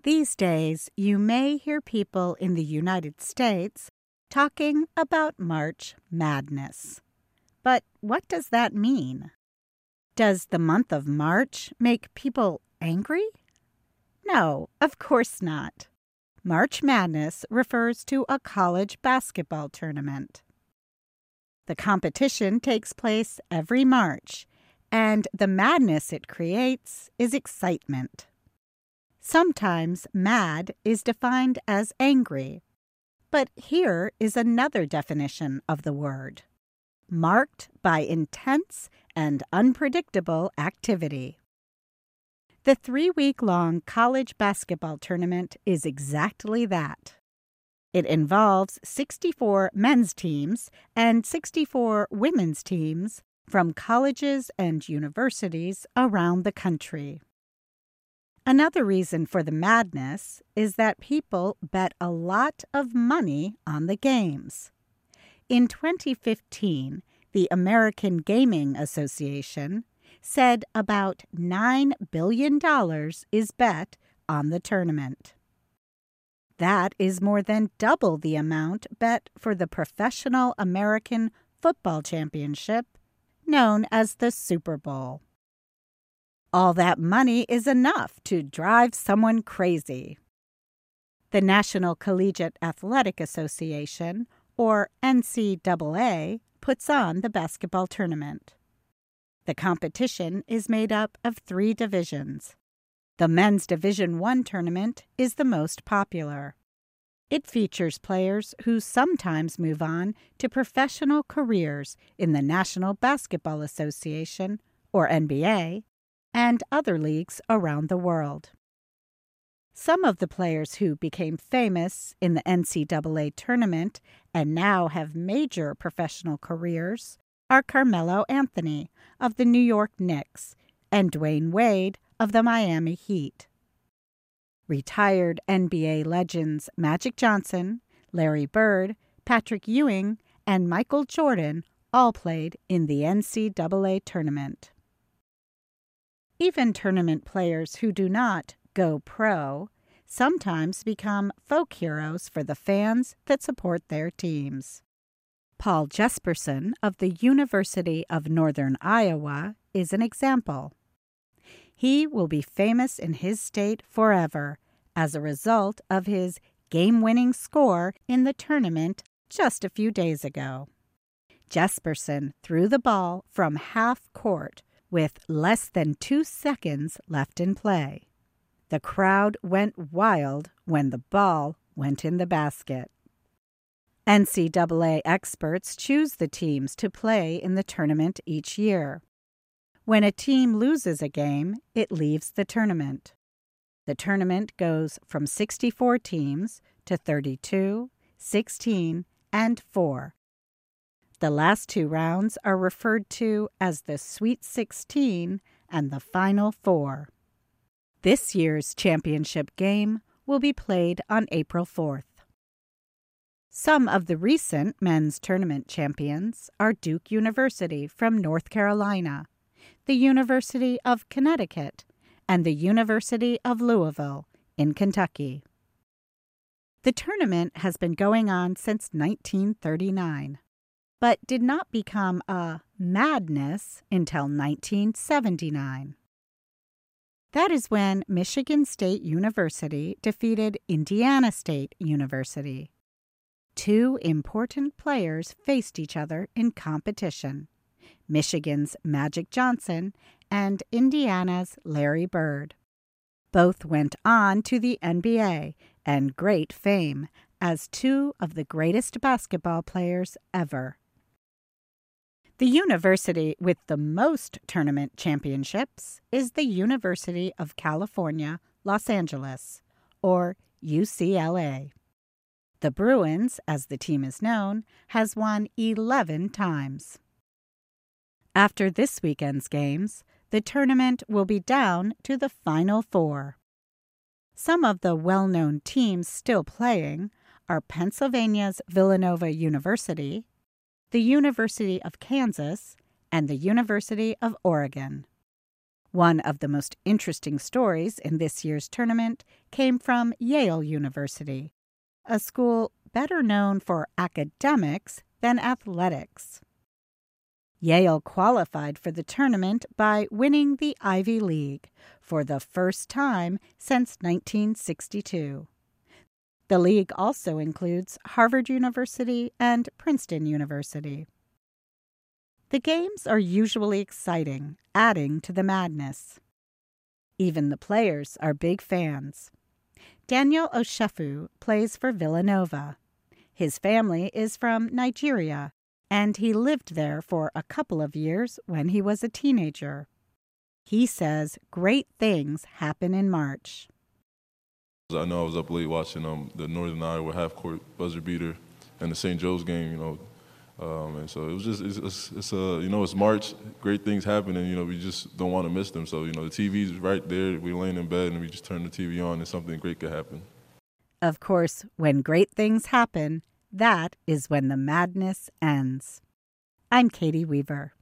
These days, you may hear people in the United States talking about March Madness. But what does that mean? Does the month of March make people angry? No, of course not. March Madness refers to a college basketball tournament. The competition takes place every March, and the madness it creates is excitement. Sometimes mad is defined as angry, but here is another definition of the word: marked by intense and unpredictable activity. The 3-week-long college basketball tournament is exactly that. It involves 64 men's teams and 64 women's teams from colleges and universities around the country. Another reason for the madness is that people bet a lot of money on the games. In 2015, the American Gaming Association said about $9 billion is bet on the tournament. That is more than double the amount bet for the Professional American Football Championship, known as the Super Bowl. All that money is enough to drive someone crazy. The National Collegiate Athletic Association, or NCAA, puts on the basketball tournament. The competition is made up of 3 divisions. The men's Division I tournament is the most popular. It features players who sometimes move on to professional careers in the National Basketball Association, or NBA, and other leagues around the world. Some of the players who became famous in the NCAA tournament and now have major professional careers are Carmelo Anthony of the New York Knicks and Dwayne Wade of the Miami Heat. Retired NBA legends Magic Johnson, Larry Bird, Patrick Ewing, and Michael Jordan all played in the NCAA tournament. Even tournament players who do not go pro sometimes become folk heroes for the fans that support their teams. Paul Jesperson of the University of Northern Iowa is an example. He will be famous in his state forever as a result of his game-winning score in the tournament just a few days ago. Jesperson threw the ball from half court with less than 2 seconds left in play. The crowd went wild when the ball went in the basket. NCAA experts choose the teams to play in the tournament each year. When a team loses a game, it leaves the tournament. The tournament goes from 64 teams to 32, 16, and 4. The last 2 rounds are referred to as the Sweet 16 and the Final 4. This year's championship game will be played on April 4th. Some of the recent men's tournament champions are Duke University from North Carolina, the University of Connecticut, and the University of Louisville in Kentucky. The tournament has been going on since 1939. But did not become a madness until 1979. That is when Michigan State University defeated Indiana State University. 2 important players faced each other in competition: Michigan's Magic Johnson and Indiana's Larry Bird. Both went on to the NBA and great fame as 2 of the greatest basketball players ever. The university with the most tournament championships is the University of California, Los Angeles, or UCLA. The Bruins, as the team is known, has won 11 times. After this weekend's games, the tournament will be down to the Final 4. Some of the well-known teams still playing are Pennsylvania's Villanova University, the University of Kansas, and the University of Oregon. One of the most interesting stories in this year's tournament came from Yale University, a school better known for academics than athletics. Yale qualified for the tournament by winning the Ivy League for the first time since 1962. The league also includes Harvard University and Princeton University. The games are usually exciting, adding to the madness. Even the players are big fans. Daniel Oshefu plays for Villanova. His family is from Nigeria, and he lived there for a couple of years when he was a teenager. He says great things happen in March. I know I was up late watching the Northern Iowa half-court buzzer beater and the St. Joe's game, and so it was just it's March, great things happen, and we just don't want to miss them. So the TV's right there, we're laying in bed and we just turn the TV on and something great could happen. Of course, when great things happen, that is when the madness ends. I'm Katie Weaver.